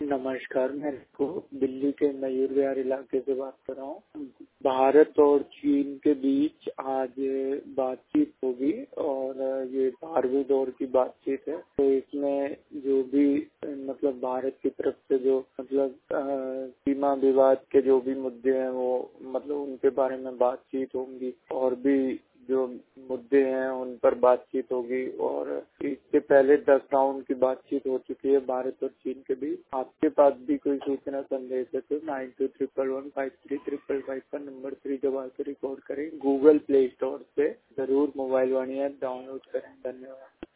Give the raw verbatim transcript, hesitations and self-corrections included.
नमस्कार, मैं को दिल्ली के मयूर विहार इलाके से बात कर रहा हूँ। भारत और चीन के बीच आज बातचीत होगी और ये बारहवीं दौर की बातचीत है। तो इसमें जो भी मतलब भारत की तरफ से जो मतलब सीमा विवाद के जो भी मुद्दे हैं वो मतलब उनके बारे में बातचीत होंगी और भी जो मुद्दे हैं उन पर बातचीत होगी। और इससे पहले दस राउंड की बातचीत हो चुकी है भारत और चीन के बीच। आपके पास भी कोई सूचना संदेश है तो nine two triple one five three triple five का नंबर थ्री दबा के रिकॉर्ड करें। गूगल प्ले स्टोर से जरूर मोबाइल वाणी ऐप डाउनलोड करें। धन्यवाद।